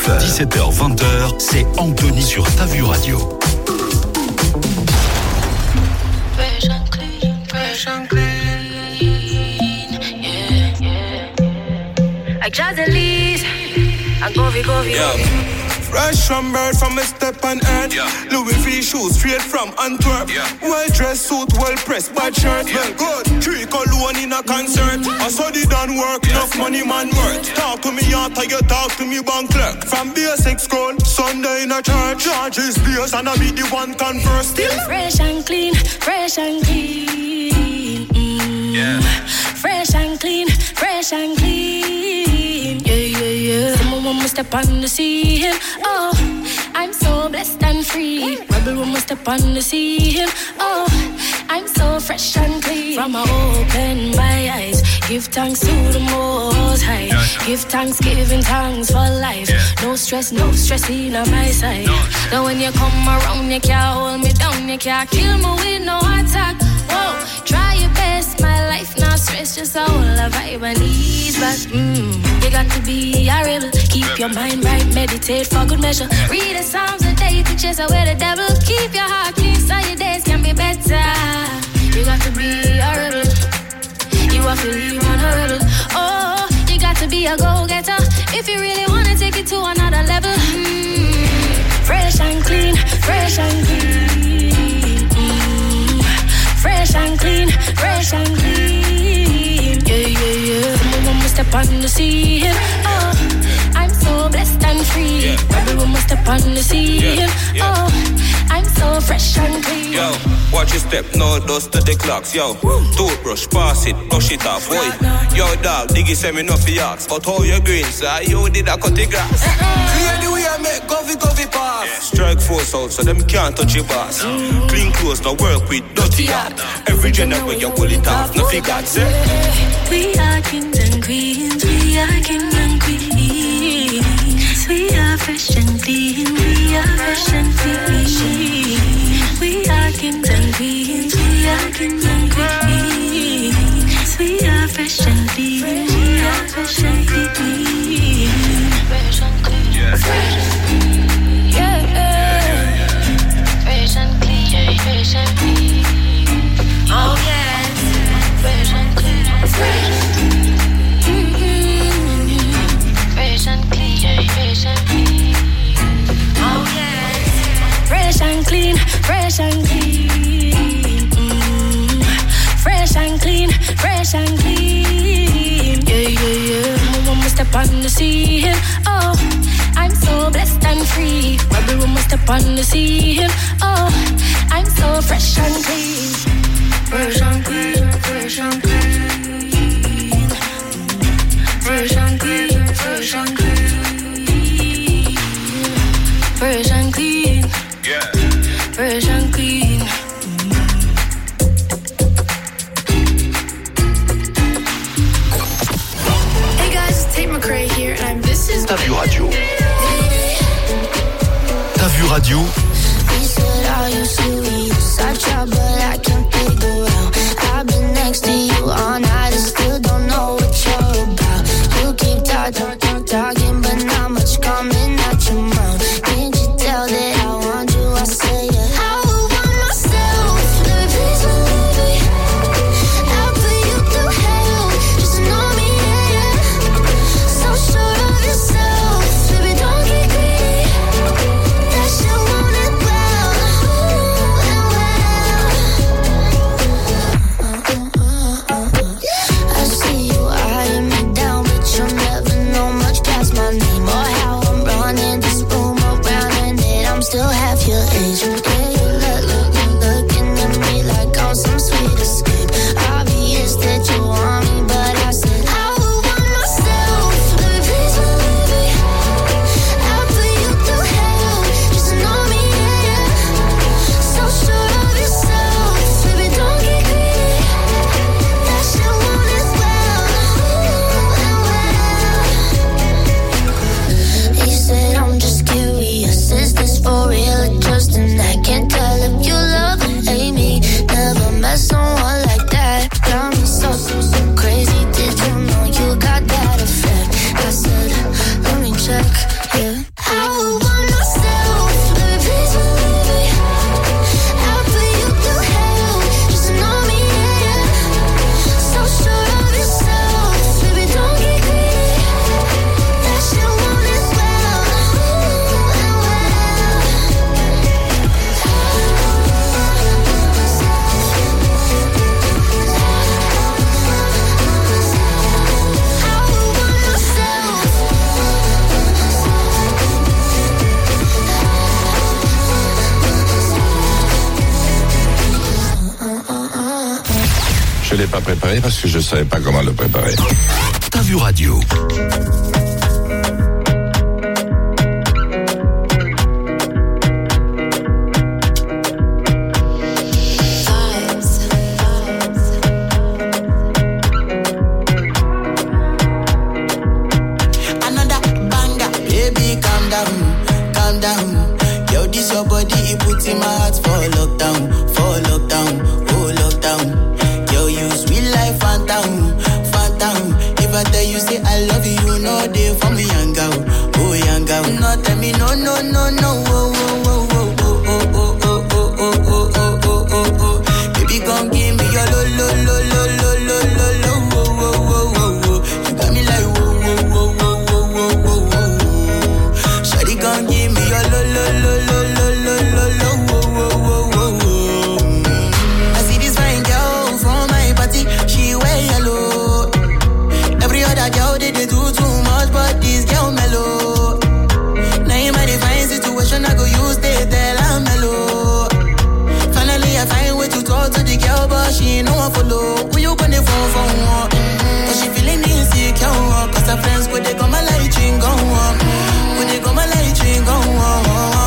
19h, 17h, 20h, c'est Anthony sur Ta Vue Radio. Fresh and clean, yeah, yeah. I just the leaves, I go, yeah. Fresh from birth, from a step on earth. Yeah. Louis V shoes straight from Antwerp. Yeah. Well dressed suit, well pressed, bad shirt. Yeah. Well good, 3 cologne in a concert. I saw the done work, enough money man worth. Talk to me after you talk to me bank clerk. From basic school, Sunday in a church. Charges base and I be the one converse still. Fresh and clean, fresh and clean. Yeah. Fresh and clean, fresh and clean. Yeah, yeah, yeah. Someone must step on the scene. Oh, I'm so blessed and free. Rebel woman step on the scene. Oh, I'm so fresh and clean. From I open my eyes, give thanks to the Most High. Give thanks, giving thanks for life. No stress in my side. Now when you come around, you can't hold me down. You can't kill me with no attack. Whoa, try your best, my life not stress. Just a whole vibe and ease. But you got to be a rebel. Keep your mind right, meditate for good measure. Read the Psalms a day to chase away the devil. Keep your heart clean so your days can be better. You got to be a rebel. You have to live on a rebel. Oh, you got to be a go-getter. If you really want to take it to another level. Fresh and clean, fresh and clean. Fresh and clean, fresh and clean. Yeah, yeah, yeah. Someone must step on the scene. Oh, I'm so blessed and free. Everyone must step on the scene. Oh, I'm so fresh and clean. Yo, watch your step, no dust to the clocks. Yo, toothbrush, pass it, brush it off. Boy, yo dog, diggy send me no fiats. But how you green, sir? You did a cut the grass. Clear the way I make govy pass. Strike force out so them can't touch your boss. Clean clothes, no work with dirty heart. Every gender when you pull it off, no figure say. We are kings and queens, we are kings and queens. We are fresh and clean, we are fresh and clean. We are kings and queens, we are kings and queens. We are fresh and clean, we are fresh and clean. Fresh and clean, fresh and clean. Yeah, fresh and clean, fresh and clean. Oh yes, fresh and clean, fresh and clean. Fresh and clean, fresh and clean. Oh yes, fresh and clean, fresh and clean. Fresh and clean, fresh and clean. Yeah, yeah, yeah. Mama must step on the scene. Oh, I'm so blessed and free. Everyone must step on the scene. Oh, I'm so fresh and clean. Fresh and clean, fresh and clean. Fresh and clean, fresh and clean. Fresh and clean. Yeah. Fresh and clean. Hey guys, it's Tate McRae here, and this is Ta Vue Radio. Ta Vue Radio. We said I used to be such a but I can't figure out. I've been next to you all night and still don't know what you're about. You keep talking, but not much coming out your mouth. Can't you tell that I want you? I say it. I would want myself. Let me please believe it. I'll put you through hell. Just know me, yeah. So sure of yourself. Baby, don't get greedy. That shit want it well. I see you eyeing me down, but you'll never know much past my name or how I'm running. l'ai pas préparé parce que je savais pas comment le préparer. T'as vu radio. Your body, it puts in my heart for lockdown, oh lockdown. Yo, you sweet life, phantom, phantom. If I tell you say I love you, no day for me, young girl, oh young girl. No tell me no, no, no, no, oh, oh, oh, oh, oh, oh, oh, oh, oh, oh, oh, oh, oh, oh. Baby, gon' give me your lo, lo, lo, lo, lo, lo, lo, lo, oh, oh, oh, oh, oh. You got me like whoa, whoa, whoa, whoa, whoa, whoa, whoa, whoa. Shawty gon' give me your lo, lo, lo, lo, lo. I see this fine girl from my party, she wear yellow. Every other girl they do too much, but this girl mellow. Now in my divine situation, I go use they tell I'm mellow. Finally I find way to talk to the girl, but she ain't no one follow. Who you gonna phone for one? Cause she feeling insecure, cause her friends go they come my light ring go on. When they come my light ring go on.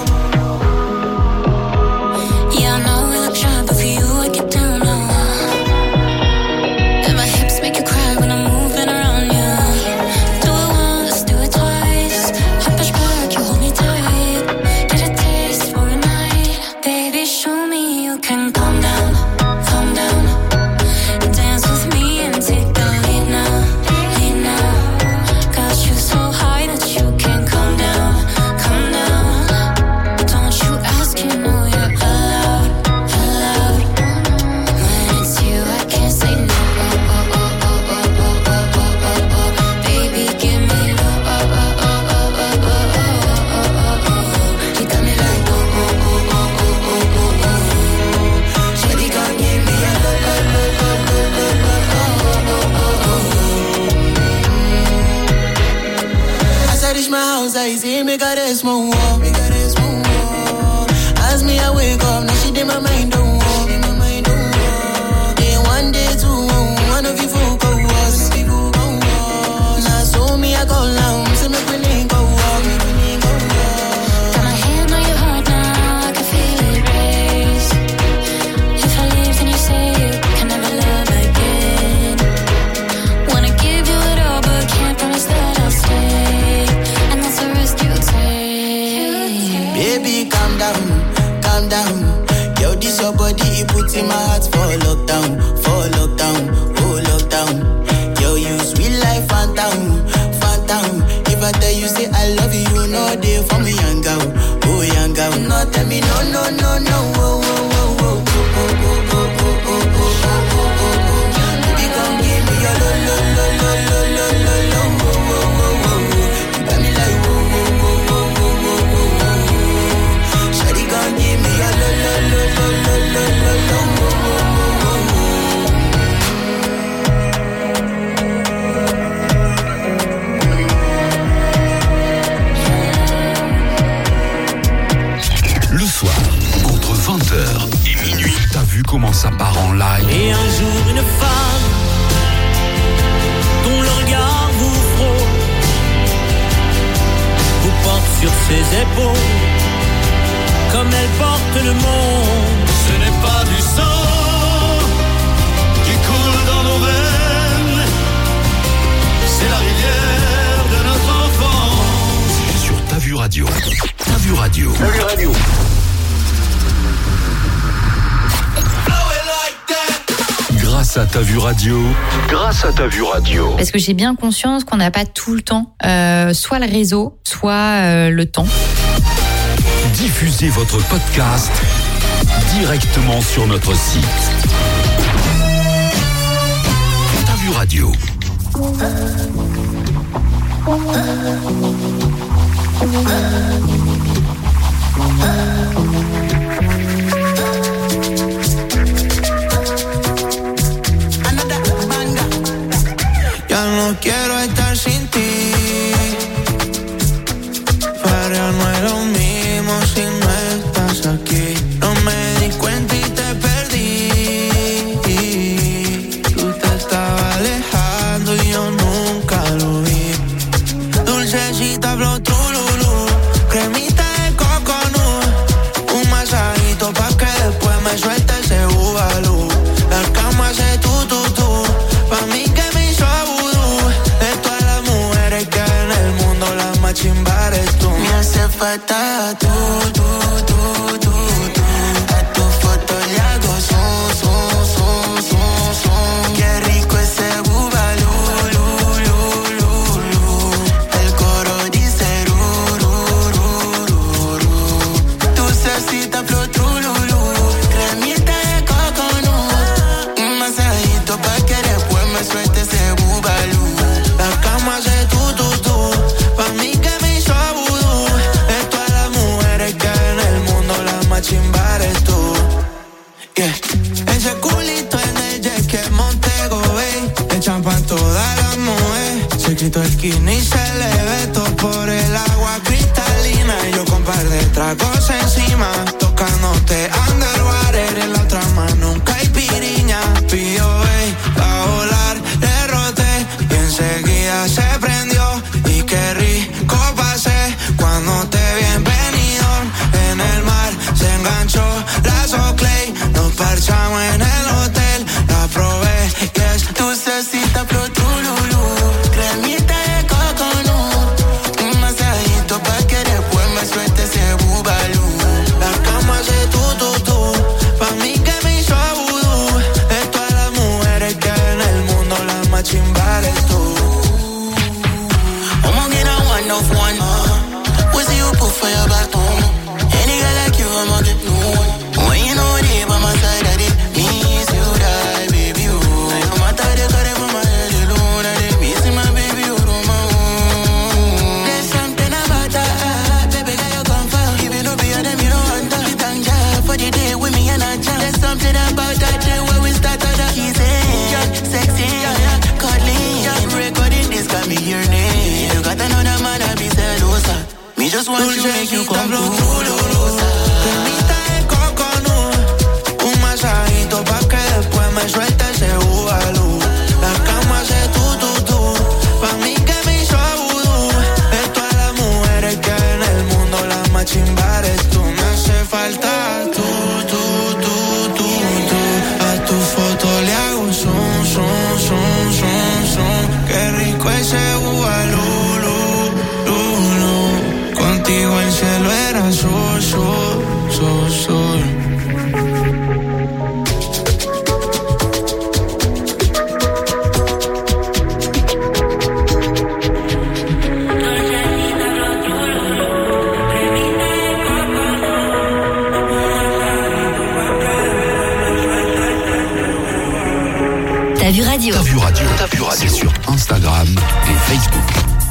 I see me got a small wall, me got a small wall. As me I wake up, now she did my mind don't walk, in my mind don't walk. Day one, day two, one of you folk go was, now so me I go down, so me willing go walk, me willing go walk. Got my hand on your heart now, I can feel it race. If I leave, then you say you can never love again. Wanna give you it all, but can't promise that I'll stay. Baby, calm down, calm down. Yo, this your body, it puts in my heart for lockdown, oh lockdown. Yo, you sweet life, phantom, phantom. If I tell you say I love you, no day for me, young girl, oh young girl. No, tell me no, no, no, no, oh, oh, oh, oh, oh, oh, oh, oh, oh, oh, oh, oh, oh. Baby, come give me your lo, lo, lo, lo, lo, lo, lo, lo, oh, oh, oh, oh. You got me like whoa, whoa, whoa, whoa, whoa, whoa, whoa. Shawty gon' give me your lo, lo, lo, lo, lo, lo, lo, lo, oh, oh, oh, oh. Le soir, entre 20h et minuit, t'as vu comment ça part en live? Et un jour, une femme dont le regard vous frôle, vous porte sur ses épaules, comme elle porte le monde. Ce n'est pas du sang qui coule dans nos veines, c'est la rivière de notre enfance. Sur T'as vu radio. T'as vu radio. T'as vu radio. Grâce à T'as vu radio. Grâce à T'as vu radio. Parce que j'ai bien conscience qu'on n'a pas tout le temps, soit le réseau, soit le temps. Diffusez votre podcast directement sur notre site. T'as vu radio. Ya no quiero estar sin ti, pero ya no es lo mismo si no estás aquí. No me di cuenta y te perdí. falta tú. A tu foto le hago son. Qué rico ese bubalú. El coro dice tu cecita flor trululú. Cremita de coconut. Un masajito pa' que después me suelte ese bubalú. La cama se tú. Pa' mí que me hizo vudú. De todas las mujeres que hay en el mundo, la más chimba eres tú. Yeah. Ese culito en el jet que Montego Bay. Le champan todas las mujeres. Se quitó el skinny y se le ve todo por el agua cristalina. Y yo con par de tragos encima, tocándote underwater. En la otra mano nunca hay piriña. Pido pa' volar, derroté y enseguida se prendió. Y qué rico pasé cuando te vi en Benidorm. En el mar se enganchó la Soclay. Nos parchamos en el hotel, la probé y es dulcecita flor trululú. Cremita de coconut. Un masajito pa' que después me suelte ese bubalú. La cama se tú. Pa' mí que me hizo vudú. De todas las mujeres que hay en el mundo, la más chimba eres tú. Of one, we'll see you put for your back home. Any girl like you, I'ma get known. When you know it, by my side, I did miss you, die, baby, oh. No matter the color from my head alone, I did miss my baby, oh, my own. There's something about that, baby, girl, you come for. If you don't be on them, you don't want to. We thank God for the day with me and I jam. There's something about that day where we started the kissing, sexy, cuddling, recording this got me your name. You got another man, I be celosa. Me just want you, make you come trululosa. Cremita de coconut. Un masajito pa' que después me suelte ese bubalú. La cama se tú. Pa' mí que me hizo vudú. De todas las mujeres que hay en el mundo, la más chimba eres tú. Me hace falta tú. A tu foto le hago son. Qué rico ese bubalú. Contigo el cielo era sol. T'as vu radio. C'est sur Instagram et Facebook.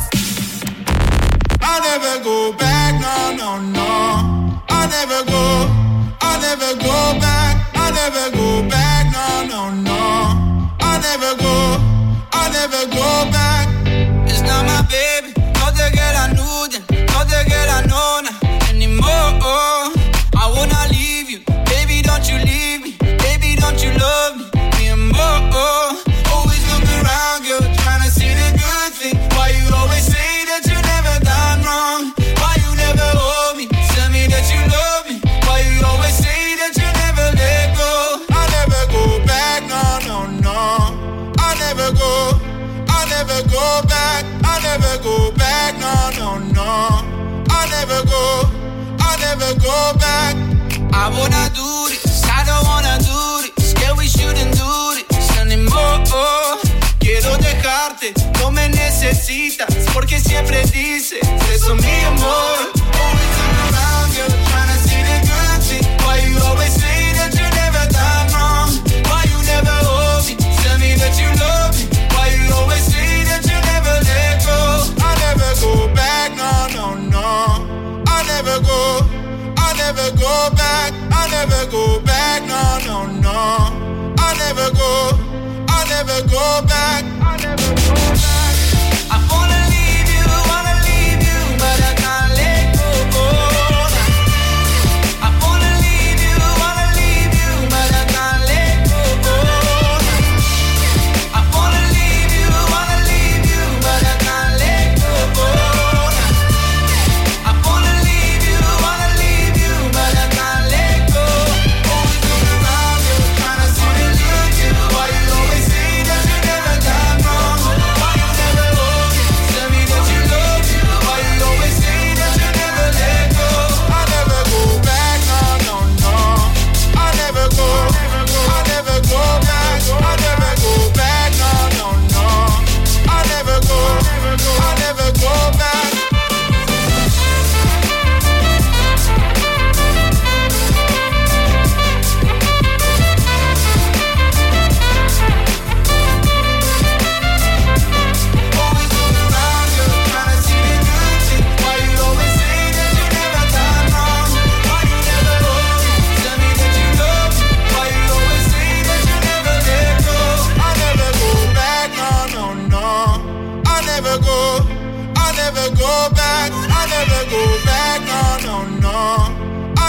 I'll never go back, no. I'll never go back. I'll never go back, no. I'll never go back. It's not my baby, no te girl I knew then, no te girl I know now anymore. I wanna leave you, baby, don't you leave me, baby, don't you love me more. Always look around, girl, trying to see the good thing. Why you always say that you never done wrong? Why you never hold me? Tell me that you love me. Why you always say that you never let go? I'll never go back, no. I'll never go back. I'll never go back, no. I'll never go back. I wanna do this, I don't wanna do this. Scared we shouldn't do this anymore. Quiero dejarte, no me necesitas, porque siempre dices, eso mi amor. Always turn around, girl, trying to see the good thing. Why you always say that you never done wrong? Why you never hold me? Tell me that you love me. Why you always say that you never let go? I'll never go back, no. I'll never go back. I'll never go back, no. I'll never go back. I wanna leave you, but I can't let go. I wanna leave you, but I can't let go. I wanna leave you, but I can't let go. I wanna leave you, but I can't let go. Always look around you, trying to see the good you. Why you always say that you never done wrong? Why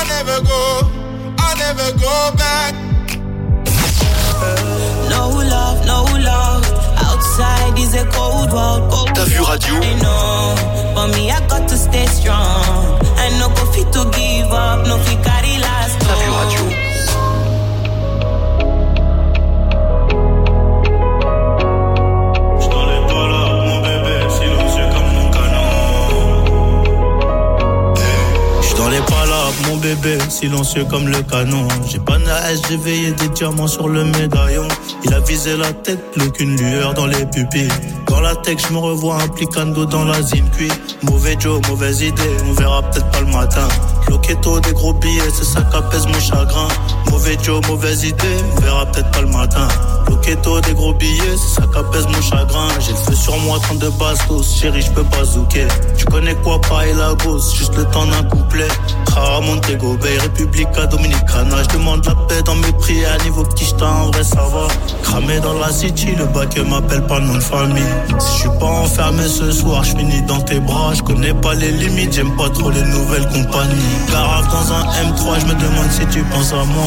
I never go back. No love, outside is a cold world. T'as vu radio? I know, but me I got to stay strong. I no go fit to give up, no fit carry last. T'as vu radio? Mon bébé, silencieux comme le canon. J'ai pas naïs, j'ai veillé des diamants sur le médaillon. Il a visé la tête, plus qu'une lueur dans les pupilles. Dans la tech, je me revois applicando dans la zine cuit. Mauvais Joe, mauvaise idée, on verra peut-être pas le matin. Loquetto, des gros billets, c'est ça qu'apaise mon chagrin. Mauvais Joe, mauvaise idée, on verra peut-être pas le matin. Loquetto, des gros billets, c'est ça qu'apaise mon chagrin. J'ai le feu sur moi, 32 bastos, chérie, j'peux pas zouker. Tu connais quoi, pas et la gosse, juste le temps d'un couplet. Ah, Montego Bay, Republica Dominicana. Je demande la paix dans mes prières, niveau petit j't'ai en vrai ça va. Cramé dans la city, le bac m'appelle pas nom de famille. Si je suis pas enfermé ce soir, je finis dans tes bras. Je connais pas les limites, j'aime pas trop les nouvelles compagnies. Garave dans un M3, je me demande si tu penses à moi.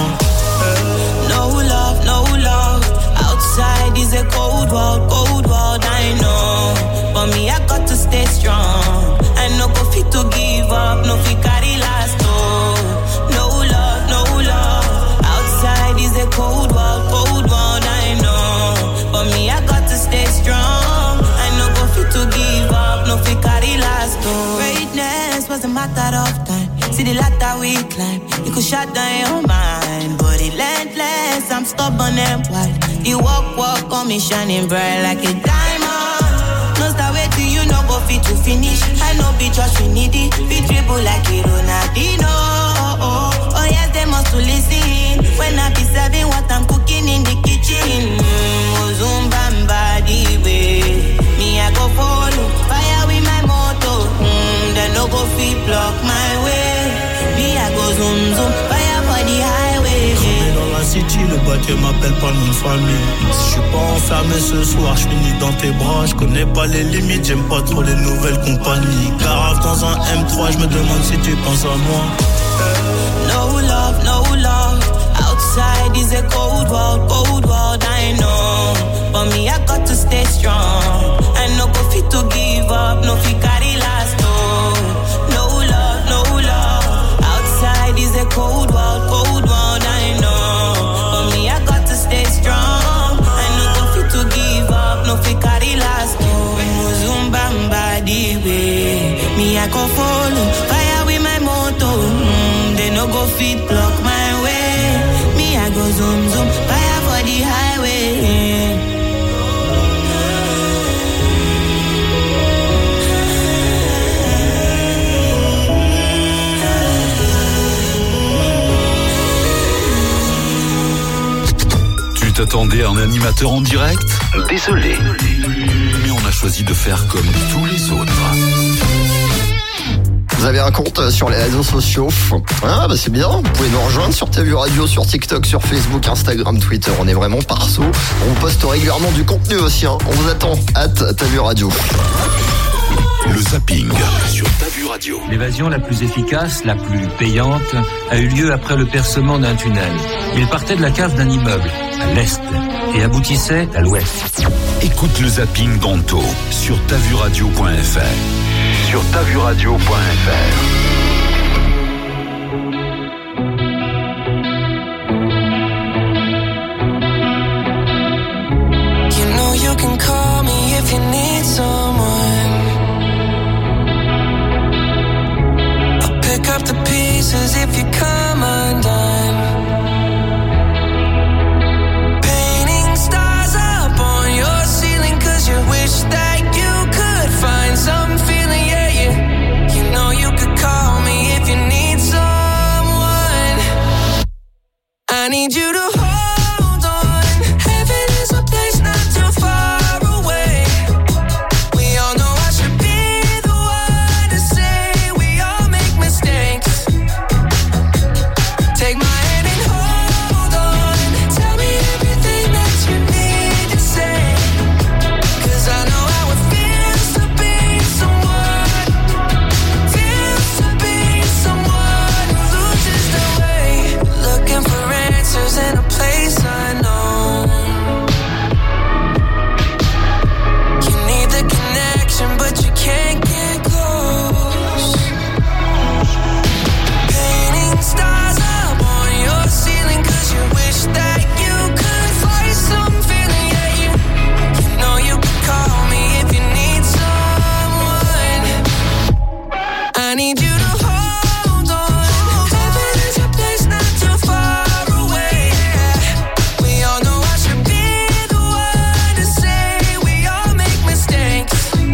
No love, outside is a cold world, I know. But me, I got to stay strong. I no go fit to give up, no fit carry last, oh. No love, outside is a cold world, I know. But me, I got to stay strong. I no go fit to give up, no fit carry last, oh. Greatness was a matter of time. See the ladder we climb, you could shut down your mind. But relentless, I'm stubborn and wild. You walk on me shining bright like a diamond. No start wait till you no go fit to finish. I know be just we need it. Be dribble like a Ronaldinho. Oh yes, they must to listen. When I be serving what I'm cooking in the kitchen. Ozumbamba the way. Me I go follow, fire with my motor. They no go fit block my way. Me I go zoom, fire for the highway. Dans la city, le bac m'appelle pas nom de famille. Si je suis pas enfermé ce soir, je finis dans tes bras. Je connais pas les limites, j'aime pas trop les nouvelles compagnies. Garave dans un M3, je me demande si tu penses à moi. No love, outside is a cold world, I know. But me, I got to stay strong. I no go fit to give up, no fit carry last, oh. No love, outside is a cold world, I know. But me, I got to stay strong. I no go fit to give up, no fit carry last, oh. Muzumbamba the way. Me, I go follow, fire with my motor. They no go fit block my way. Me, I go zoom, fire for the highway. Tu t'attendais à un animateur en direct? Désolé. Mais on a choisi de faire comme tous les autres. Vous avez un compte sur les réseaux sociaux? Ah bah c'est bien, vous pouvez nous rejoindre sur T'as vu radio, sur TikTok, sur Facebook, Instagram, Twitter, on est vraiment partout. On poste régulièrement du contenu aussi, hein. On vous attend, T'as vu radio. Le zapping sur T'as vu radio. L'évasion la plus efficace, la plus payante, a eu lieu après le percement d'un tunnel. Il partait de la cave d'un immeuble, à l'est, et aboutissait à l'ouest. Écoute le zapping d'Anto sur tavuradio.fr. Sur tavuradio.fr. You know you can call me if you need someone. I'll pick up the pieces if you come undone. Painting stars up on your ceiling 'cause you wish that you could find some feeling, yeah, yeah. You know you could call me if you need someone. I need you to hold on. Heaven is a place not too far away. We all know I should be the one to say we all make mistakes. Take my need you to hold on. Heaven is a place not too far away. We all know I should be the one to say we all make mistakes.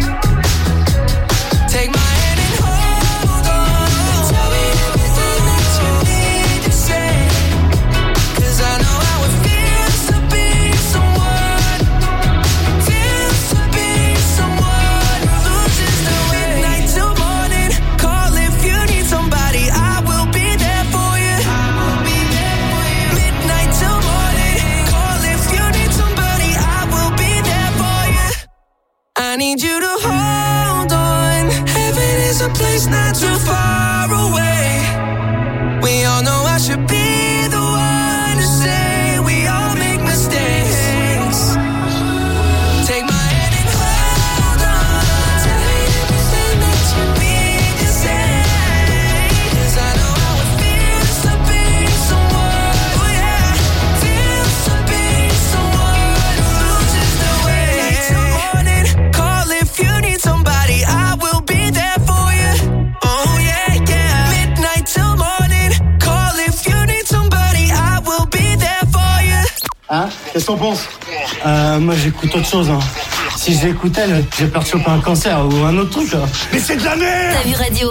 Take my hand and hold on. Tell me everything that you need to say. 'Cause I know how it feels to be someone. Feels to be someone who loses the way. Midnight till morning. Call if you need somebody. I will be there for you. Midnight till morning. Call if you need somebody. I will be there for you. I need you to hold on. Heaven is a place not too far away. We all know I should be the one to say we all make mistakes. Take my hand and hold on. Tell me everything that you need to say. 'Cause I know how it feels to be someone. Oh yeah, feels to be someone who loses the way. Midnight till morning. Call if you need somebody. I will be there for you. Oh yeah, yeah. Midnight till morning. Call if you need somebody. I will be there for you. Hein? Qu'est-ce qu'on pense? Moi j'écoute autre chose. Hein. Si j'écoute elle, j'ai peur de choper un cancer ou un autre truc. Là. Mais c'est de la merde! T'as vu radio?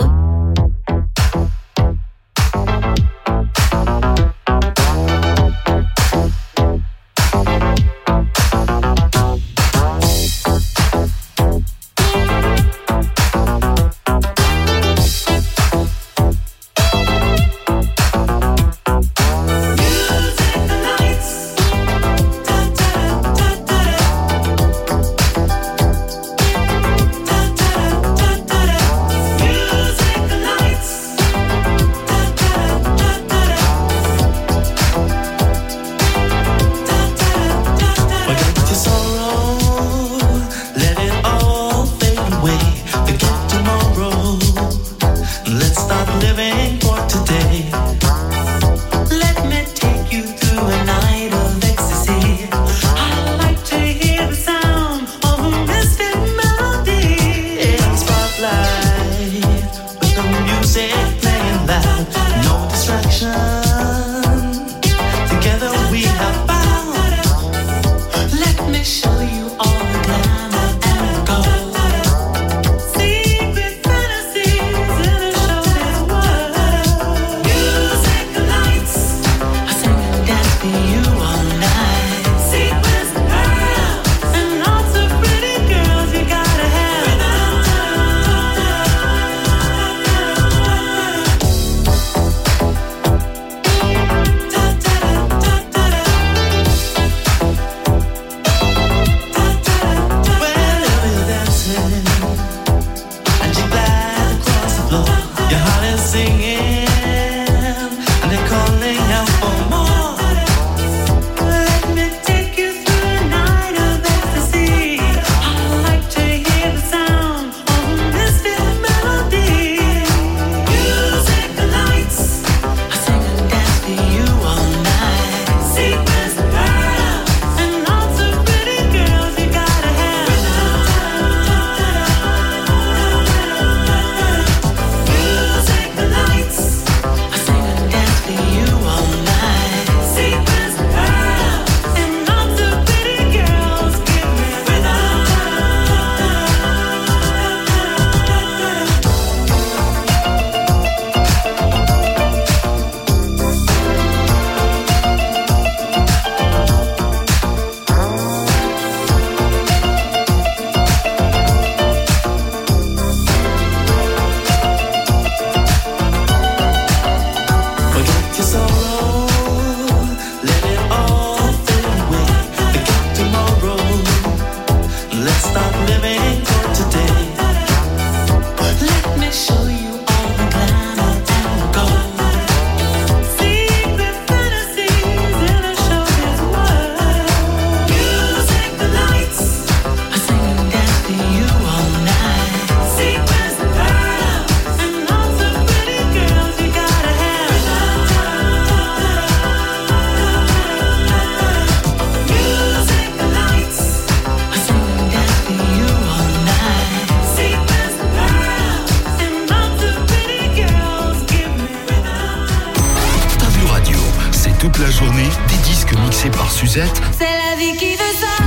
la journée, des disques mixés par Suzette. C'est la vie qui veut ça.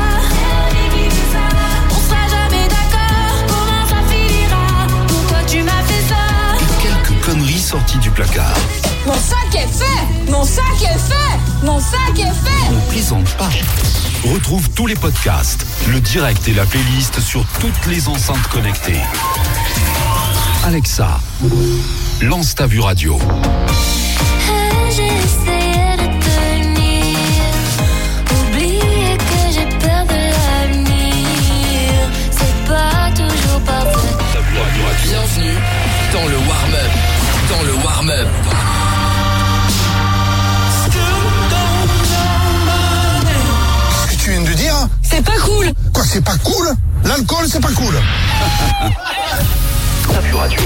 On sera jamais d'accord. Comment ça finira? Pourquoi tu m'as fait ça? Et quelques conneries sorties du placard. Mon sac est fait. Mon sac est fait. Mon sac est fait. On plaisante pas. Retrouve tous les podcasts, le direct et la playlist sur toutes les enceintes connectées. Alexa, lance ta Vue Radio. J'ai essayé de tenir. Oubliez que j'ai peur de l'avenir. C'est pas toujours parfait. Bienvenue dans le warm-up. Dans le warm-up. Ce que tu viens de dire, c'est pas cool. Quoi, c'est pas cool? L'alcool, c'est pas cool. Ta Vue Radio.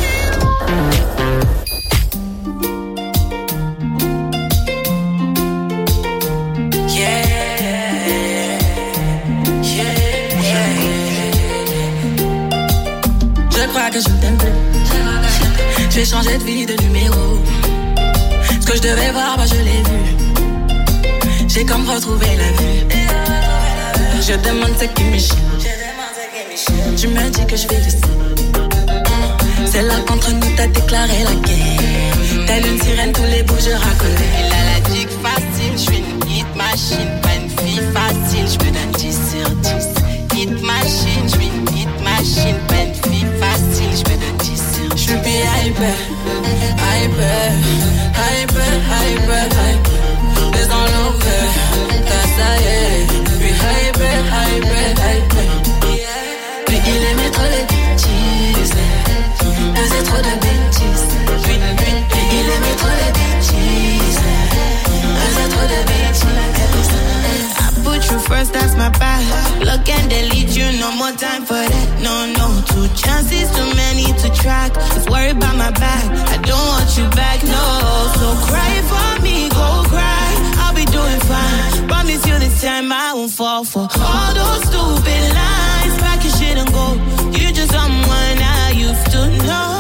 Je crois que je t'aime plus. J'ai changé de vie, de numéro. Ce que je devais voir, bah je l'ai vu. J'ai comme retrouvé la vue. Je demande ce qui me chie. Tu me dis que je fais du c'est là qu'entre nous t'as déclaré la guerre. Telle une sirène, tous les bouts je racolais. Elle a la dick facile, je suis une hit machine. Pas une fille facile, je me donne 10 sur 10. Hit machine, je suis une hit machine. Pas une fille facile, je me donne 10 sur 10. Je suis hyper, hyper, hyper, hyper, hyper. Les enlevés, ça y est. Puis hyper, hyper, hyper. Puis il aimait trop les bêtises. Faisait trop de bêtises. Puis il aimait trop les bêtises. Faisait trop de bêtises. I put you first, that's my bad. Look and delete you, no more time for that. No, no, 2 chances, too many to track. Just worry about my back, I don't want you back, no. So cry for me, go cry, I'll be doing fine. Promise you this time I won't fall for all those stupid lies. Pack your shit and go, you're just someone I used to know.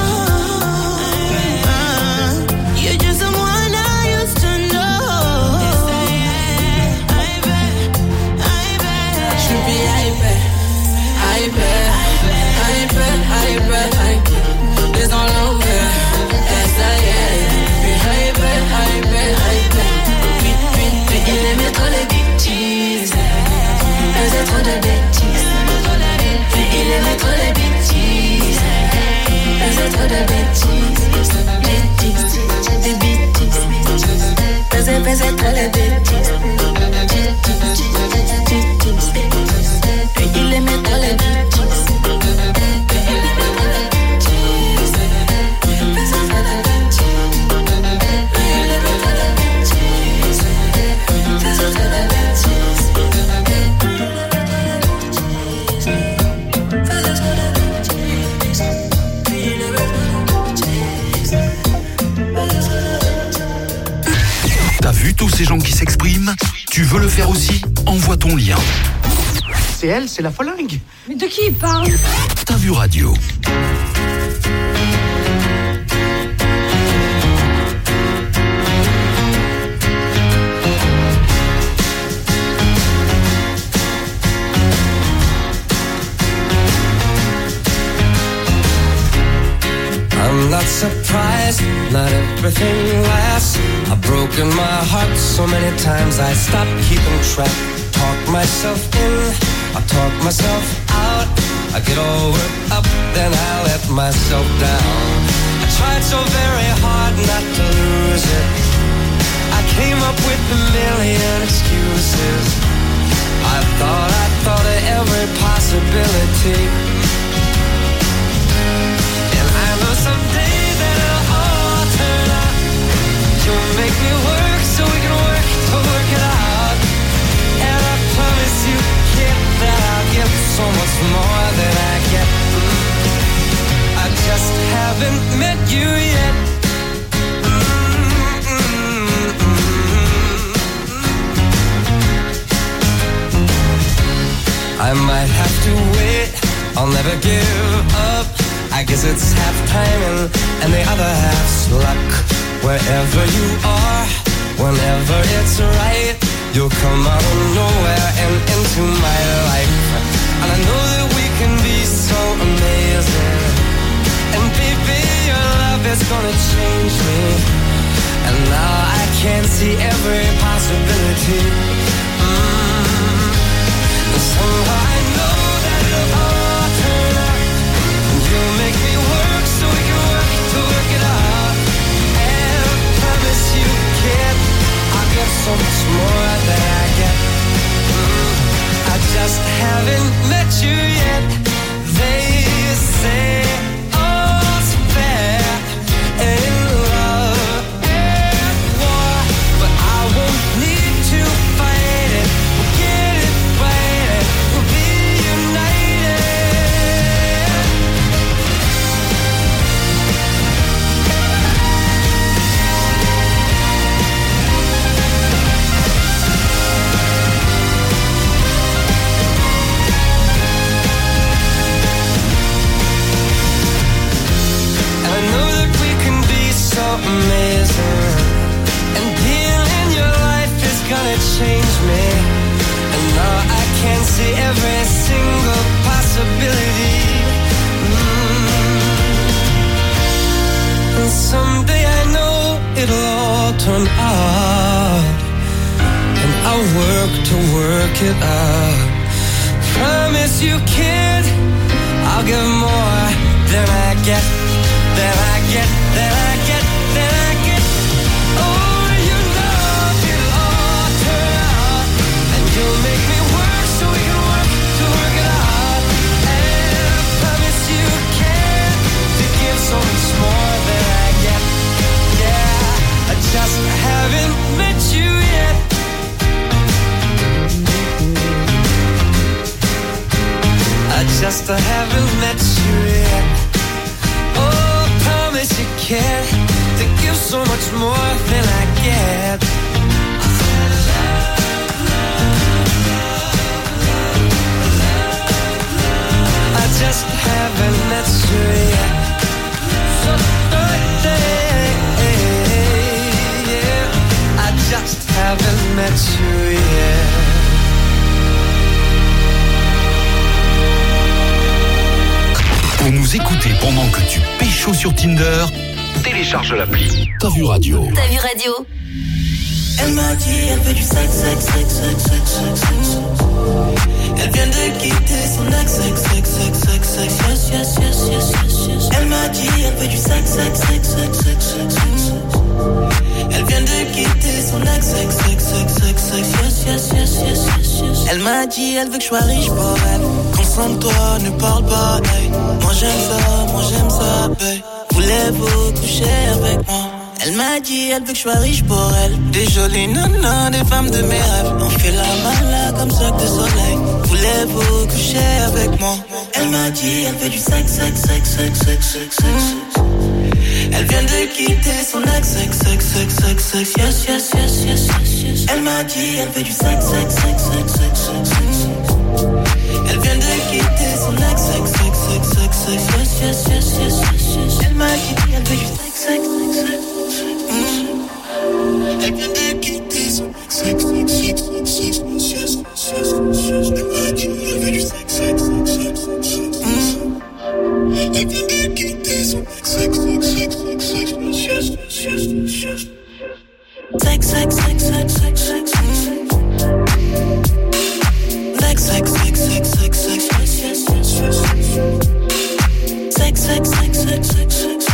You're just someone I used to know. Les enlevés, ça y est. Puis hyper, puis il aimait trop les bêtises. Faisait trop de bêtises. Puis il aimait trop les bêtises. Faisait trop de bêtises. Bêtises, des bêtises. Faisait trop de bêtises. Puis il aimait trop les bêtises. T'as vu tous ces gens qui s'expriment? Tu veux le faire aussi? Envoie ton lien. C'est elle, c'est la folingue. Mais de qui il parle? Ta Vue Radio. I'm not surprised, not everything lasts. I've broken my heart so many times I stopped keeping track. Talk myself in, I talk myself out. I get all worked up, then I let myself down. I tried so very hard not to lose it. I came up with a million excuses. I thought of every possibility. And I know someday that it'll all turn out. You'll make me work so we can work to work it out. And I promise you, kid, that I'll give so much more than I get. I just haven't met you yet. I might have to wait, I'll never give up. I guess it's half timing and the other half's luck. Wherever you are, Whenever it's right, you'll come out of nowhere and into my life. And I know that we can be so amazing. And baby, your love is gonna change me. And now I can see every possibility. And somehow I know that it'll all turn out. And you'll make me work so we can work to work it out. And I promise you, kid, I'll give so much more than I get. I just haven't met you yet. They say all's fair in love and war, but I won't need to fight it. We'll get it right, we'll be united. I know that we can be so amazing. And being in your life is gonna change me. And now I can see every single possibility. And someday I know it'll all turn out. And I'll work to work it out. Promise you, kid, I'll give more than I get. Then I get, then I get, then I get. Oh, you know it'll all turn out. And you'll make me work so we can work to work it out. And I promise you can to give so much more than I get. Yeah, I just haven't met you yet. I just haven't met you yet. Oh, promise you can to give so much more than I get. I just haven't met you yet. So I just haven't met you yet. Pour nous écouter pendant que tu pécho sur Tinder, télécharge l'appli T'as vu radio. T'as vu radio. Elle m'a dit, elle veut du sexe, sexe, sexe, sexe, sexe, sexe, sexe. Elle vient de quitter son ex, sexe, sexe, sexe, sexe, sexe, yes, yes, yes, yes, yes, yes. Elle m'a dit, elle veut du sexe, sexe, sexe, sexe, sexe, sexe, sexe. Elle vient de quitter son ex, sexe, sexe, sexe, sexe, sexe, yes, yes, yes, yes, yes, yes. Elle m'a dit, elle veut que je sois riche pour elle. Concentre-toi, ne parle pas, hey. Moi j'aime ça, babe. Voulez-vous coucher avec moi? Elle m'a dit, elle veut que je sois riche pour elle. Des jolies nanas, des femmes de mes rêves. On fait la mala comme ça que de soleil. Voulez-vous coucher avec moi? Elle m'a dit, elle veut du sexe, sexe, sexe, sexe, sexe, sexe, sexe. Elle vient de quitter son ex, sexe, sexe, sexe, sexe, sexe, yes, yes, yes, yes, yes, yes. Elle m'a dit, elle veut du sexe, sexe, sexe, sexe, sexe, sexe, sexe. Elle vient de quitter son ex, sexe, sexe, sexe, sexe, sexe, yes, yes, yes, yes, yes, yes. Elle m'a dit, elle veut du sexe, sexe, sexe, sexe. Elle vient de quitter son ex, sexe, sexe, sexe, sexe, sexe, sexe, sexe. Elle m'a dit, elle veut du sexe, sexe, sexe, sexe, sexe. Elle vient de quitter son ex, sexe, sexe, sexe, sexe, sexe, sexe, sexe. Sex, sex, sex, sex, sex, sex, sex, sex, sex, sex, sex, sex, yes, yes, yes, yes. Sex, sex, sex, sex, sex, sex,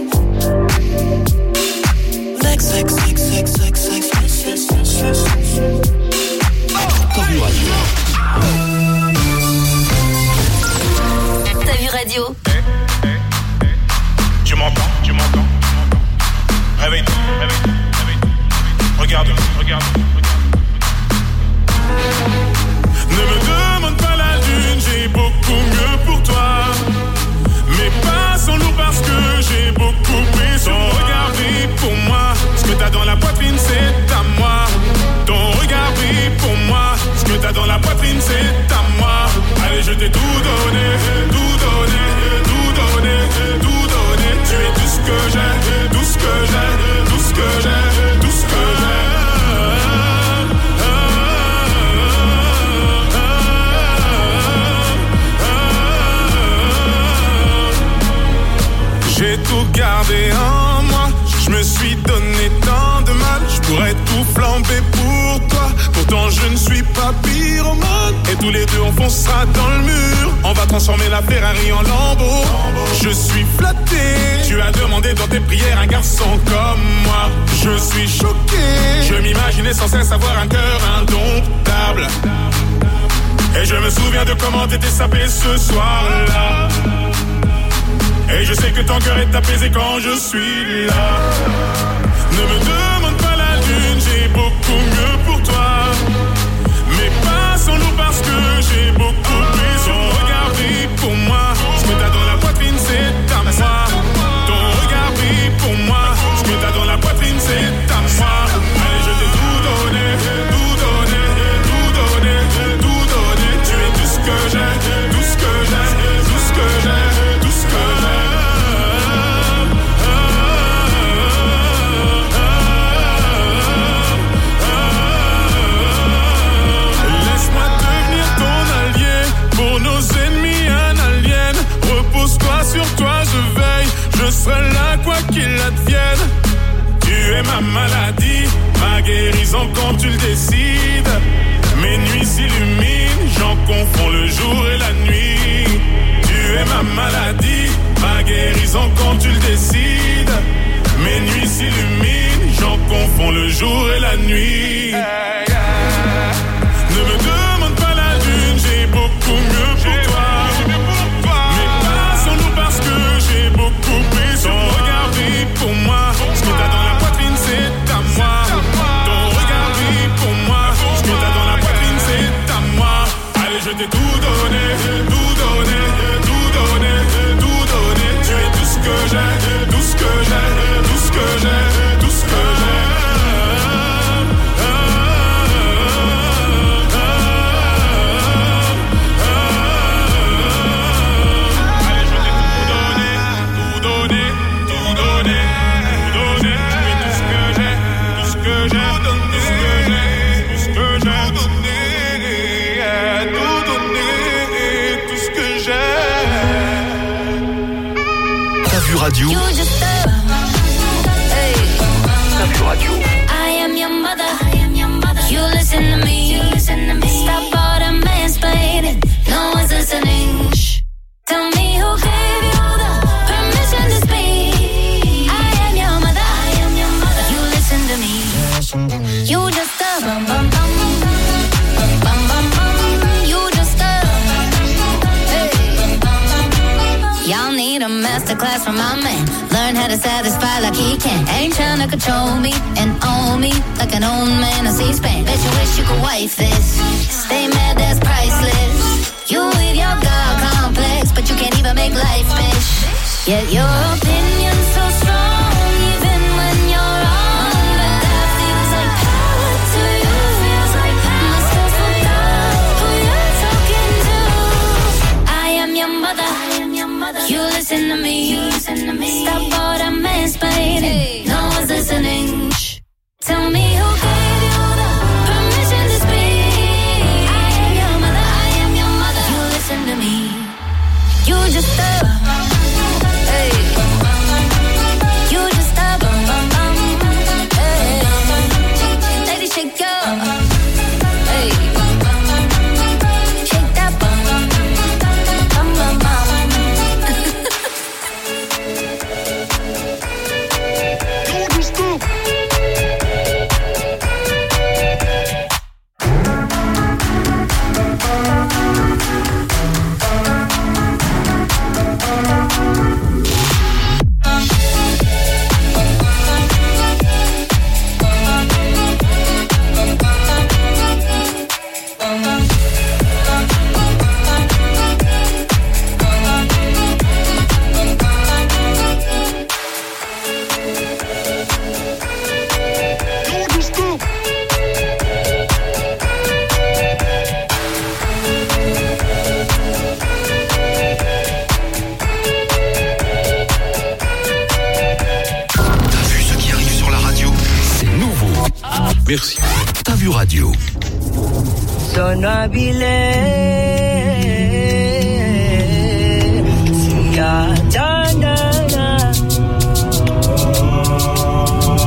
sex, sex, sex, sex, sex, sex, yes, yes, yes, yes. T'as vu radio. T'as vu radio. Tu m'entends, tu m'entends. Réveille-toi, réveille-toi, réveille-toi. Regarde-moi, regarde-moi. Ne me demande pas la lune, j'ai beaucoup mieux pour toi. Mais pas sans loup parce que j'ai beaucoup pris sur moi. Ton regard brille pour moi, ce que t'as dans la poitrine c'est à moi. Ton regard brille pour moi, ce que t'as dans la poitrine c'est à moi. Allez, je t'ai tout donné, tout donné, tout donné, tout donné. Tu es tout ce que j'ai, tout ce que j'ai, tout ce que j'ai, tout ce que j'ai. suis donné tant de mal, je pourrais tout flamber pour toi. Pourtant je ne suis pas pyromane. Et tous les deux on foncera dans le mur. On va transformer la Ferrari en Lambo. Je suis flatté. Tu as demandé dans tes prières un garçon comme moi. Je suis choqué. Je m'imaginais sans cesse avoir un cœur indomptable. Et je me souviens de comment t'étais sapé ce soir-là. Et je sais que ton cœur est apaisé quand je suis là. Ne me demande pas la lune, j'ai beaucoup mieux pour toi. Mais passons-nous parce que j'ai beaucoup plus. Ton regard brille pour moi. Ce que t'as dans la poitrine, c'est à moi. Ton regard brille pour moi. Ce que t'as dans la poitrine, c'est à moi. Allez, je t'ai tout donné, tout donné, tout donné, tout donné. Tu es tout ce que j'ai, tout ce que j'ai, tout ce que j'ai, tout ce que j'ai. Pour nos ennemis, un alien. Repose-toi sur toi, je veille. Je serai là, quoi qu'il advienne. Tu es ma maladie, ma guérison quand tu le décides. Mes nuits s'illuminent, j'en confonds le jour et la nuit. Tu es ma maladie, ma guérison quand tu le décides. Mes nuits s'illuminent, j'en confonds le jour et la nuit. Ne me demande pas la lune, j'ai beaucoup mieux pour toi. Mais passons-nous parce que j'ai beaucoup plus. Ton regard brille pour moi. Ce que t'as dans la poitrine, c'est à moi. Ton regard brille pour moi. Ce que t'as dans la poitrine, c'est à moi. Allez, je t'ai tout donné, tout donné, tout donné, tout donné. Tu es tout ce que j'ai, tout ce que j'ai, tout ce que j'ai, tout ce que j'ai. Radio. T'as vu radio. I am your mother. You listen to me. Stop all the mansplaining. No one's listening. Shh. Tell me who gave you the permission to speak. I am your mother. You listen to me. You just a bum bum bum. Bum bum bum. You just a. Hey. Y'all need a masterclass from my man. Learn how to satisfy like he can. Ain't tryna control me and own me like an old man on C-SPAN. Bet you wish you could wife this. Stay mad, that's priceless. You with your God complex, but you can't even make life, bitch. Yet your opinion's so strong, even when you're wrong. But that feels like power to you. Must have forgot who you're talking to. I am your mother. You listen to me. Stop all the mansplaining. No one's listening. Shh. Tell me who gave you the permission to speak. I am your mother. You listen to me. You just a. Hey. You just a bum bum bum. Hey. Lady, shake your. Hey. Shake that bum bum bum bum. Merci. T'as vu radio. Sonabile Siya Janana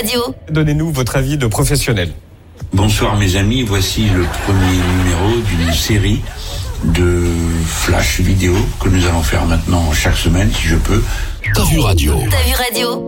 Radio. Donnez-nous votre avis de professionnel. Bonsoir mes amis, voici le premier numéro d'une série de flash vidéo que nous allons faire maintenant chaque semaine si je peux. T'as vu radio. T'as vu radio.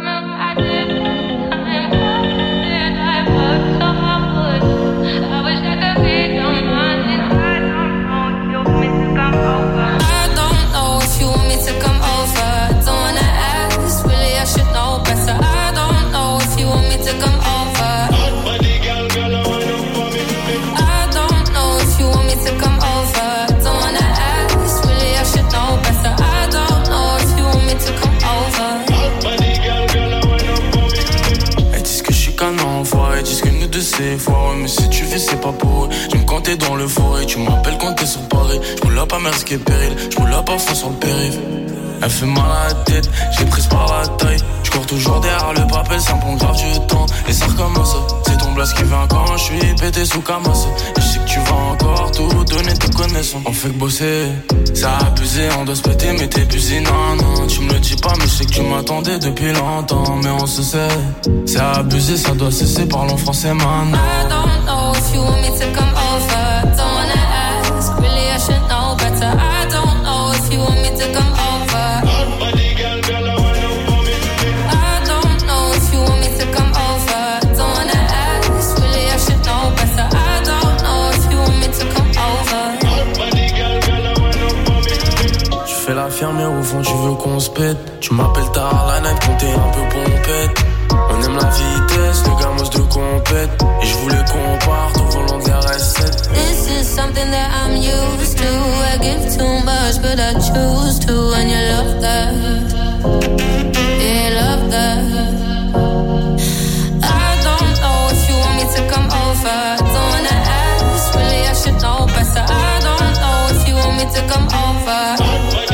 C'est foireux, mais si tu fais c'est pas pour eux. Tu me comptais dans le forêt, tu m'appelles quand t'es sur Paris. Je me la pas mer ce qui est péril, je me la pas fond sur le périph'. Elle fait mal à la tête, j'ai prise par la taille. Je cours toujours derrière le papel, ça me prend grave du temps. Et ça recommence, c'est ton blast qui vient quand je suis pété sous Camas. Et je sais que tu vas encore tout donner, te connaissant. On fait que bosser, ça a abusé, on doit se péter, mais t'es busy, non, non. Tu me le dis pas, mais je sais que tu m'attendais depuis longtemps. Mais on se sait, c'est abusé, ça doit cesser, parlons français maintenant. I don't know if you want me to come over. Don't wanna ask, really I should know better. I don't know if you want me to come over. La fermière au fond tu veux qu'on se pète. Tu m'appelles tard la night quand t'es un peu pompette. On aime la vitesse, le gamos de compète. Et je voulais qu'on parte au volant de la RS7. This is something that I'm used to. I give too much but I choose to. And you love that. Yeah, love that. I don't know if you want me to come over. Don't wanna ask, really I should know better. I don't know if you want me to come over.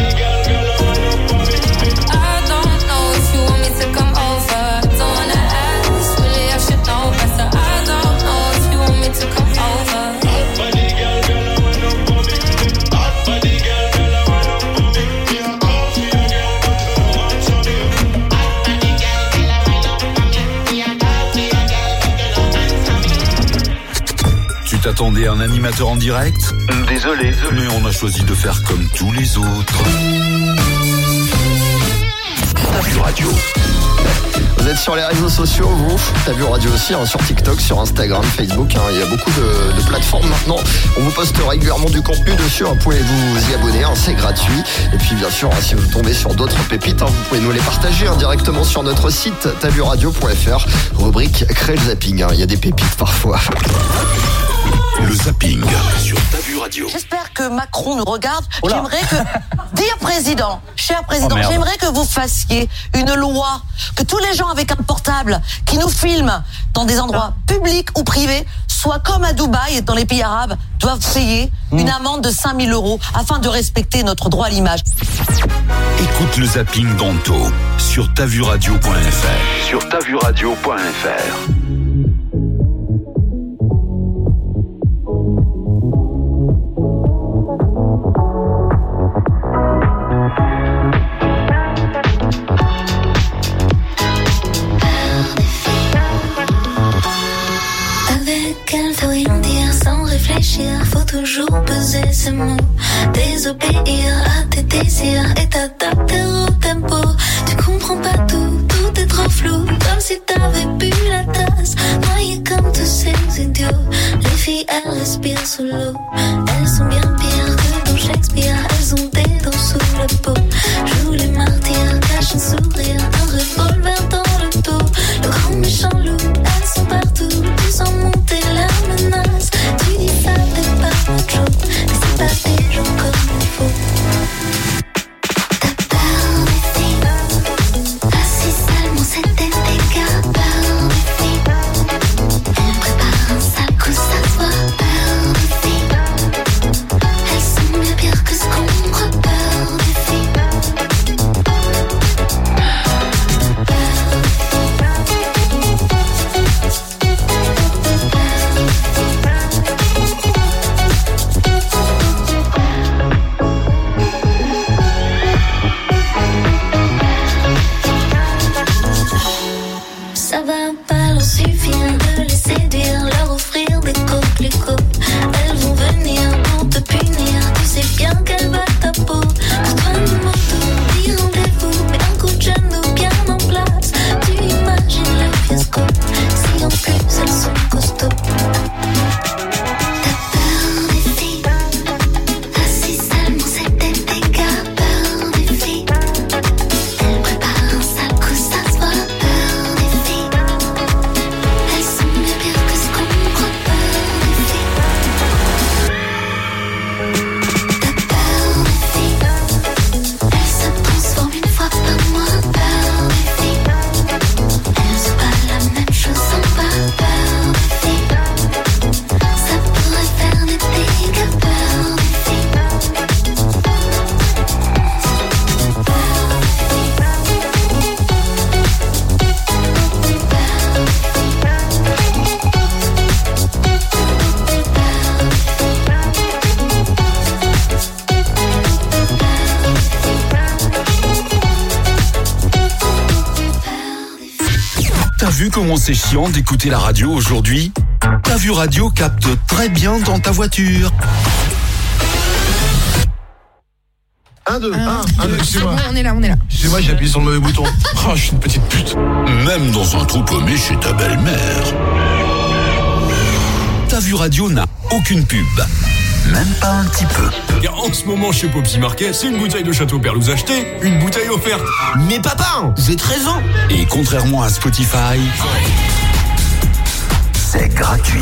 T'attendais un animateur en direct ? Désolé, mais on a choisi de faire comme tous les autres. T'as vu radio. Vous êtes sur les réseaux sociaux, vous ? T'as vu radio aussi, hein, sur TikTok, sur Instagram, Facebook. Hein, il y a beaucoup de plateformes maintenant. On vous poste régulièrement du contenu dessus. Hein, vous pouvez vous y abonner, hein, c'est gratuit. Et puis bien sûr, hein, si vous tombez sur d'autres pépites, hein, vous pouvez nous les partager directement sur notre site tavuradio.fr. Rubrique Crée le zapping. Hein, il y a des pépites parfois. Le zapping sur T'as vu radio. J'espère que Macron nous regarde. J'aimerais que, cher président, j'aimerais que vous fassiez une loi, que tous les gens avec un portable qui nous filment dans des endroits publics ou privés, soit comme à Dubaï et dans les pays arabes, doivent payer une amende de 5 000 € afin de respecter notre droit à l'image. Écoute le zapping d'Anto sur tavuradio.fr. Sur tavuradio.fr. Faut toujours peser ses mots, désobéir à tes désirs et t'adapter au tempo. Tu comprends pas tout, tout est trop flou, comme si t'avais bu la tasse, noyé comme tous ces idiots. Les filles elles respirent sous l'eau, elles sont bien pires que dans Shakespeare, elles ont des dents sous la peau. Joue les martyrs, cache un sourire, un revolver dans le dos. Le grand méchant loup, elles sont partout, tu sens monter la menace. Tu dis ça t'es pas mon jour, mais c'est pas des gens comme il faut. T'as peur des filles, ah si seulement c'était des gars. Peur des filles, elle prépare un sale coup, ça se voit. Peur des filles, T'as vu comment c'est chiant d'écouter la radio aujourd'hui ? T'as vu Radio capte très bien dans ta voiture. 1, 2, excusez-moi. On est là. Excusez-moi, j'ai appuyé sur le mauvais bouton. Oh, je suis une petite pute. Même dans un trou paumé chez ta belle-mère. T'as vu Radio n'a aucune pub. Même pas un petit peu. Car en ce moment chez Popsi Market, c'est une bouteille de Château Perlouse achetée, une bouteille offerte. Mais papa, j'ai 13 ans. Et contrairement à Spotify, c'est gratuit.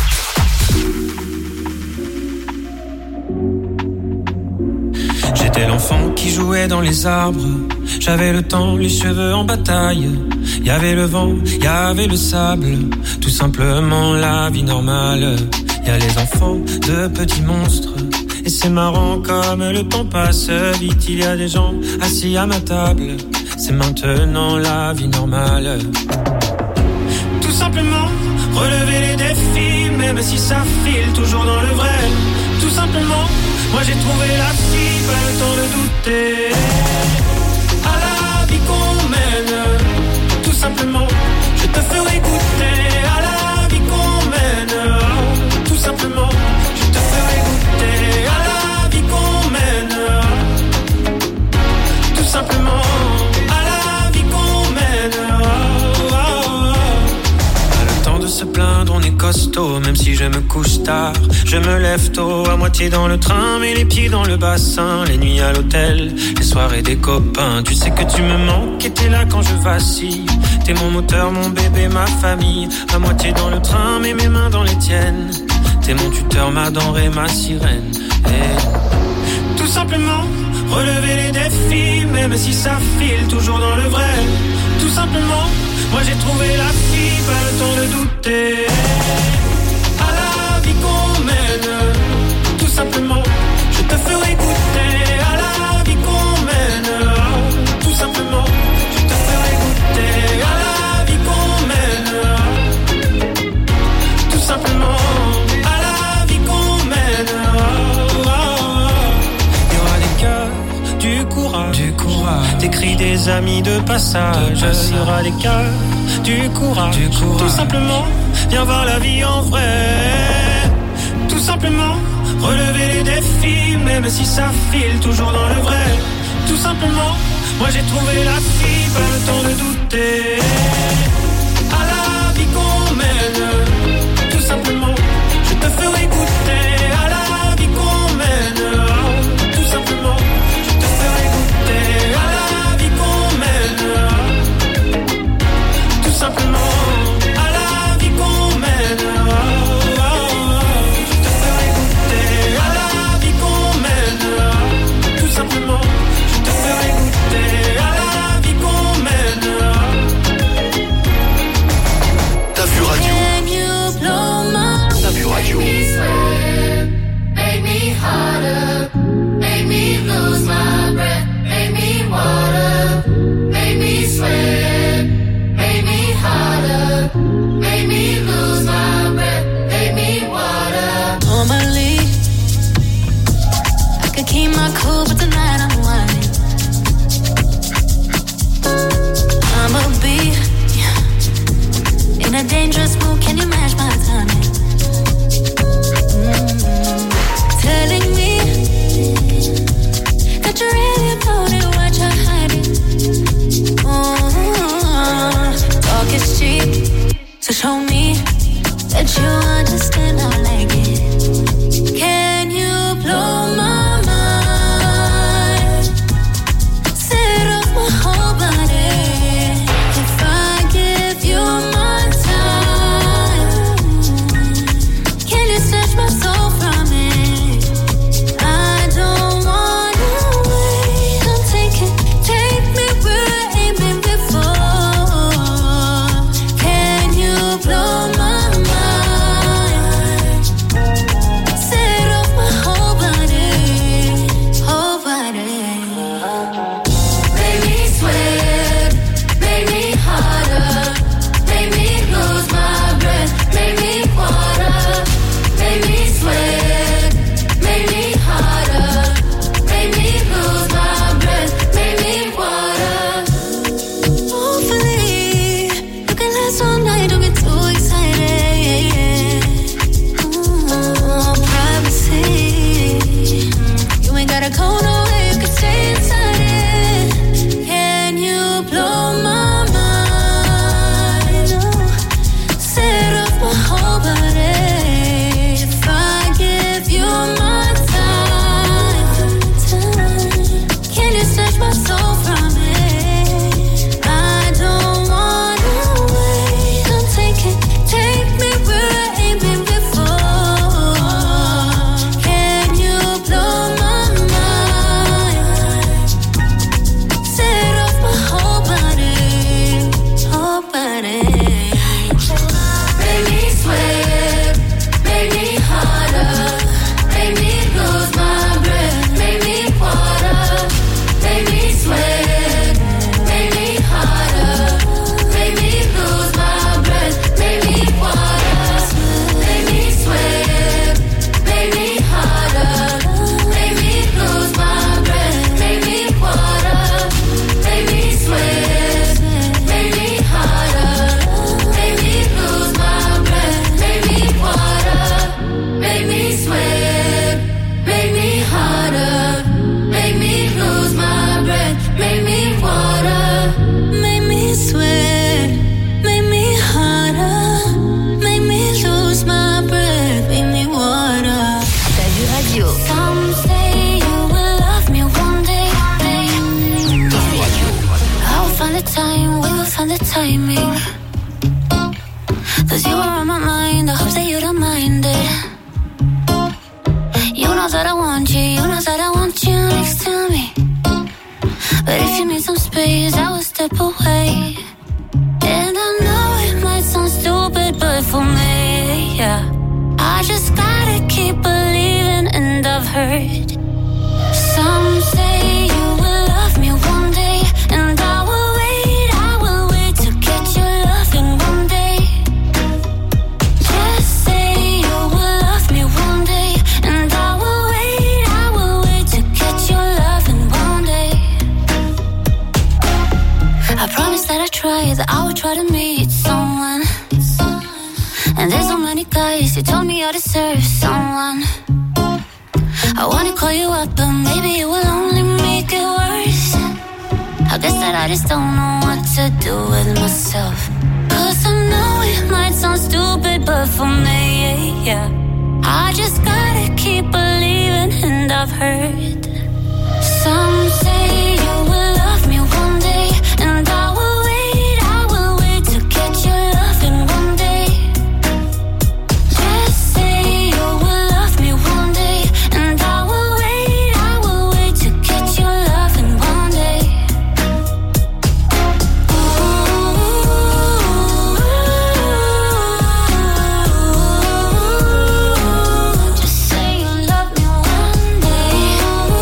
J'étais l'enfant qui jouait dans les arbres. J'avais le temps, les cheveux en bataille. Il y avait le vent, il y avait le sable. Tout simplement la vie normale. Il y a les enfants de petits monstres. Et c'est marrant comme le temps passe vite. Il y a des gens assis à ma table. C'est maintenant la vie normale. Tout simplement relever les défis, même si ça file toujours dans le vrai. Tout simplement, moi j'ai trouvé la fille, pas le temps de douter. À la vie qu'on mène, tout simplement, je te ferai goûter. À la vie qu'on mène, tout simplement, je te ferai goûter. À la vie qu'on mène, tout simplement. Se plaindre, on est costaud, même si je me couche tard. Je me lève tôt, à moitié dans le train, mais les pieds dans le bassin. Les nuits à l'hôtel, les soirées des copains. Tu sais que tu me manques et t'es là quand je vacille. T'es mon moteur, mon bébé, ma famille. À moitié dans le train, mais mes mains dans les tiennes. T'es mon tuteur, ma denrée, ma sirène. Et tout simplement, relever les défis, même si ça file toujours dans le vrai. Tout simplement, moi j'ai trouvé la fille, pas le temps de douter. À la vie qu'on mène, tout simplement, je te ferai goûter. À la vie qu'on mène, tout simplement, je te ferai goûter. À la vie qu'on mène, tout simplement. À la vie qu'on mène, il y aura des cœurs, du courage, des cris des amis de passage. Il y aura des cœurs, du courage, tout simplement, viens voir la vie en vrai. Tout simplement, relever les défis, même si ça file toujours dans le vrai. Tout simplement, moi j'ai trouvé la fille, pas le temps de douter. À la vie qu'on mène, tout simplement, je te ferai goûter. À la vie qu'on mène, tout simplement, je te ferai goûter. À la vie qu'on mène, tout simplement. À la vie qu'on mène, je te ferai goûter. À la vie qu'on mène, tout simplement, je te ferai goûter. À la vie qu'on mène, find the timing. Cause you are on my mind, I hope that you don't mind it. You know that I want you, you know that I want you next to me. But if you need some space, I will step away. And I know it might sound stupid, but for me, yeah, I just gotta keep believing. And I've heard some say you will love me one day, and I will wait to get your loving one day. Just say you will love me one day, and I will wait to get your loving one day. I promise that I try, that I will try to meet someone. And there's so many guys who told me I deserve someone. I wanna call you up, but maybe it will only make it worse. I guess that I just don't know what to do with myself. Cause I know it might sound stupid, but for me, yeah, I just gotta keep believing. And I've heard some say you will love me one day, and I will wait to get your loving one day. Just say you will love me one day, and I will wait to get your loving one day. Just say you love me one day.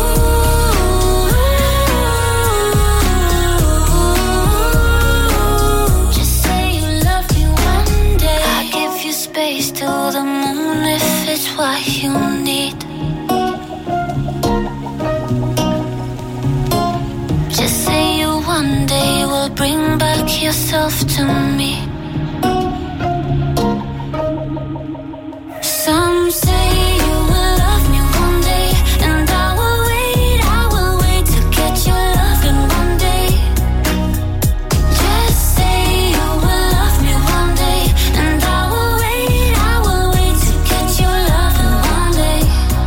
Just say you love me one day. I give you space to the moon if it's what you need. Just say you one day will bring back yourself to me. Some say you will love me one day, and I will wait to get your loving one day. Just say you will love me one day, and I will wait to get your loving one day.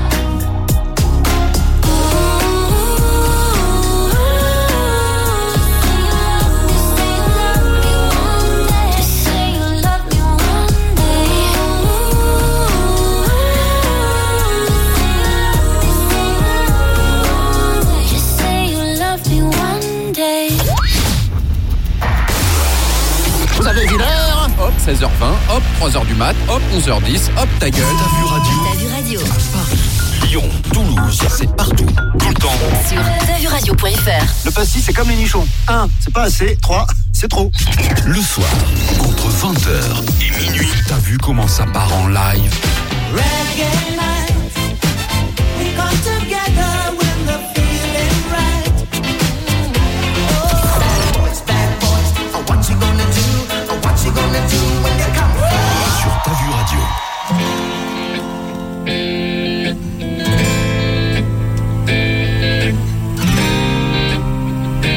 Just say you love me one day. Just say you love me one day. Vous avez vu l'heure? Hop, 16h20, hop, 3h du mat, hop, 11h10, hop, ta gueule. T'as vu radio? Lyon, Toulouse, c'est partout, tout le temps. Sur tavuradio.fr. Le pastis, c'est comme les nichons. 1, c'est pas assez. 3, c'est trop. Le soir, entre 20h et minuit, t'as vu comment ça part en live? Reggae night.